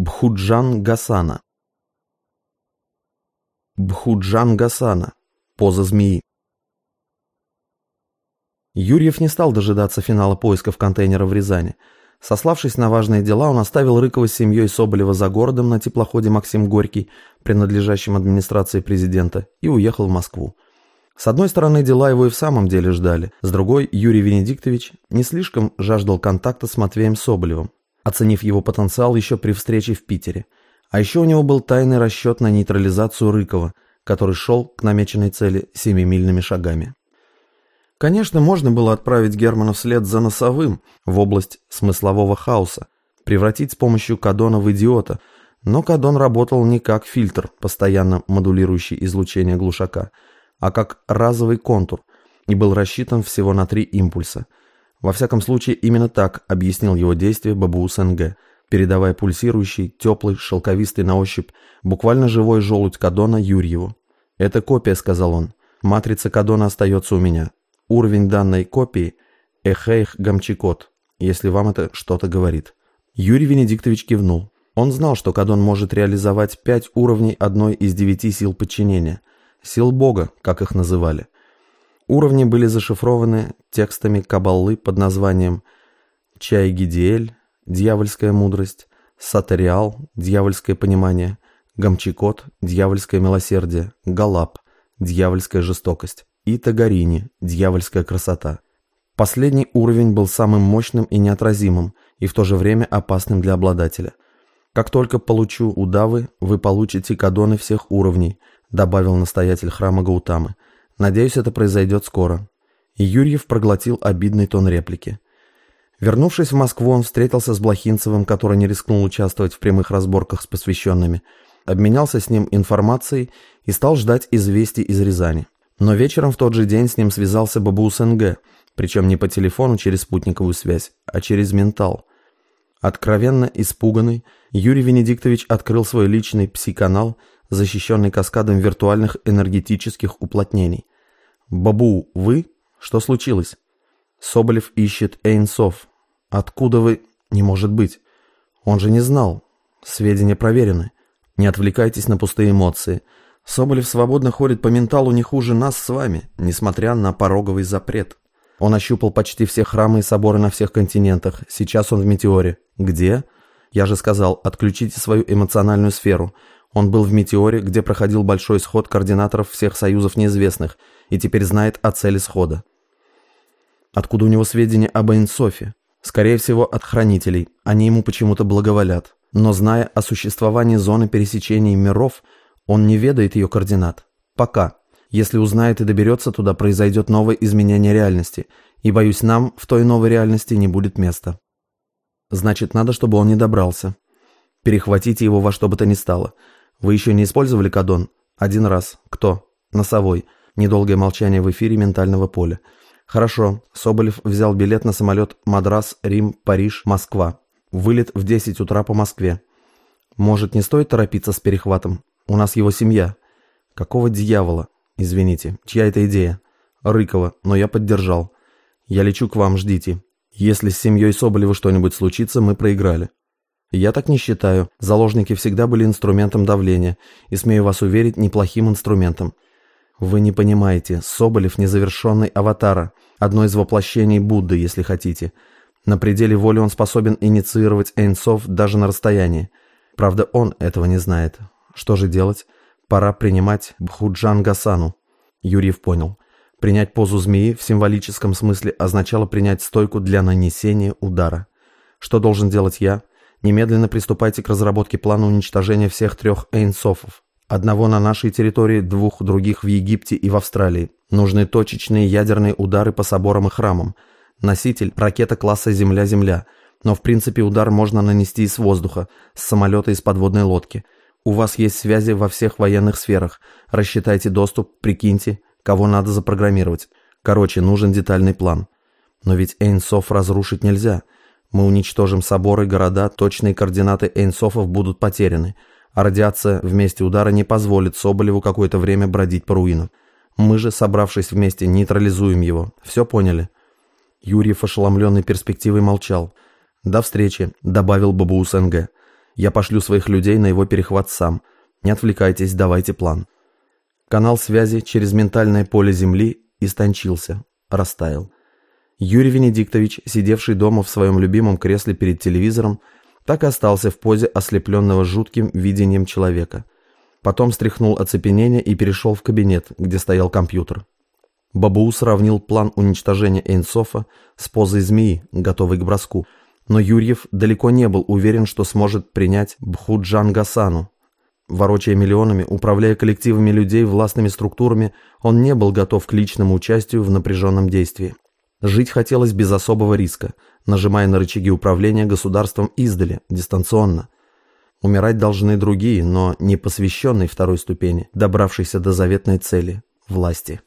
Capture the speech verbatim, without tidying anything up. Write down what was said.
Бхуджан Гасана. Бхуджан Гасана. Поза змеи. Юрьев не стал дожидаться финала поисков контейнера в Рязани. Сославшись на важные дела, он оставил Рыкова с семьей Соболева за городом на теплоходе «Максим Горький», принадлежащем администрации президента, и уехал в Москву. С одной стороны, дела его и в самом деле ждали, с другой, Юрий Венедиктович не слишком жаждал контакта с Матвеем Соболевым, оценив его потенциал еще при встрече в Питере. А еще у него был тайный расчет на нейтрализацию Рыкова, который шел к намеченной цели семимильными шагами. Конечно, можно было отправить Германа вслед за Носовым в область смыслового хаоса, превратить с помощью Кадона в идиота, но Кадон работал не как фильтр, постоянно модулирующий излучение глушака, а как разовый контур и был рассчитан всего на три импульса. Во всяком случае, именно так объяснил его действие Бабуус-Н Г, передавая пульсирующий, теплый, шелковистый на ощупь, буквально живой желудь Кадона Юрьеву. «Это копия», — сказал он. «Матрица Кадона остается у меня. Уровень данной копии — Эхейх Гамчикот, если вам это что-то говорит». Юрий Венедиктович кивнул. Он знал, что Кадон может реализовать пять уровней одной из девяти сил подчинения. Сил Бога, как их называли. Уровни были зашифрованы текстами каббалы под названием Чай-Гидиэль, дьявольская мудрость, Сатариал, дьявольское понимание, Гамчикот, дьявольское милосердие, Галап, дьявольская жестокость и Тагарини, дьявольская красота. Последний уровень был самым мощным и неотразимым, и в то же время опасным для обладателя. «Как только получу удавы, вы получите кадоны всех уровней», добавил настоятель храма Гаутамы. «Надеюсь, это произойдет скоро». И Юрьев проглотил обидный тон реплики. Вернувшись в Москву, он встретился с Блохинцевым, который не рискнул участвовать в прямых разборках с посвященными, обменялся с ним информацией и стал ждать известий из Рязани. Но вечером в тот же день с ним связался Бабуус-Н Г, причем не по телефону через спутниковую связь, а через ментал. Откровенно испуганный, Юрий Венедиктович открыл свой личный пси-канал, защищенный каскадом виртуальных энергетических уплотнений. «Бабу, вы? Что случилось?» «Соболев ищет Эйн Соф. Откуда вы?» «Не может быть. Он же не знал. Сведения проверены. Не отвлекайтесь на пустые эмоции. Соболев свободно ходит по менталу не хуже нас с вами, несмотря на пороговый запрет. Он ощупал почти все храмы и соборы на всех континентах. Сейчас он в Метеоре. Где? Я же сказал, отключите свою эмоциональную сферу. Он был в Метеоре, где проходил большой сход координаторов всех союзов неизвестных, и теперь знает о цели схода. Откуда у него сведения об Эйн Софе? Скорее всего, от хранителей. Они ему почему-то благоволят. Но зная о существовании зоны пересечения миров, он не ведает ее координат. Пока. Если узнает и доберется туда, произойдет новое изменение реальности. И, боюсь, нам в той новой реальности не будет места. Значит, надо, чтобы он не добрался. Перехватите его во что бы то ни стало. Вы еще не использовали кадон? Один раз. Кто? Носовой. Недолгое молчание в эфире ментального поля. Хорошо. Соболев взял билет на самолет Мадрас, Рим, Париж, Москва. Вылет в десять утра по Москве. Может, не стоит торопиться с перехватом? У нас его семья. Какого дьявола? Извините, чья это идея? Рыкова, но я поддержал. Я лечу к вам, ждите. Если с семьей Соболева что-нибудь случится, мы проиграли. Я так не считаю. Заложники всегда были инструментом давления, и, смею вас уверить, неплохим инструментом. Вы не понимаете, Соболев незавершенный аватара, одно из воплощений Будды, если хотите. На пределе воли он способен инициировать Эйн Соф даже на расстоянии. Правда, он этого не знает. Что же делать? Пора принимать Бхуджан Гасану. Юрьев понял. Принять позу змеи в символическом смысле означало принять стойку для нанесения удара. Что должен делать я? Немедленно приступайте к разработке плана уничтожения всех трех Эйн Софов. Одного на нашей территории, двух других в Египте и в Австралии. Нужны точечные ядерные удары по соборам и храмам. Носитель – ракета класса Земля-Земля. Но в принципе удар можно нанести и с воздуха, с самолета и с подводной лодки. У вас есть связи во всех военных сферах. Рассчитайте доступ, прикиньте, кого надо запрограммировать. Короче, нужен детальный план. Но ведь Эйн Соф разрушить нельзя. Мы уничтожим соборы, города, точные координаты Эйн Софов будут потеряны. А радиация в месте удара не позволит Соболеву какое-то время бродить по руинам. Мы же, собравшись вместе, нейтрализуем его. Все поняли?» Юрьев, ошеломленный перспективой, молчал. «До встречи», — добавил Бабуус-Н Г. Я пошлю своих людей на его перехват сам. Не отвлекайтесь, давайте план». Канал связи через ментальное поле Земли истончился, растаял. Юрий Венедиктович, сидевший дома в своем любимом кресле перед телевизором, так и остался в позе ослепленного жутким видением человека. Потом стряхнул оцепенение и перешел в кабинет, где стоял компьютер. Бабуу сравнил план уничтожения Эйнсофа с позой змеи, готовой к броску, но Юрьев далеко не был уверен, что сможет принять Бхуджан Гасану. Ворочая миллионами, управляя коллективами людей властными структурами, он не был готов к личному участию в напряженном действии. Жить хотелось без особого риска, нажимая на рычаги управления государством издали, дистанционно. Умирать должны другие, но не посвященные второй ступени, добравшиеся до заветной цели – власти.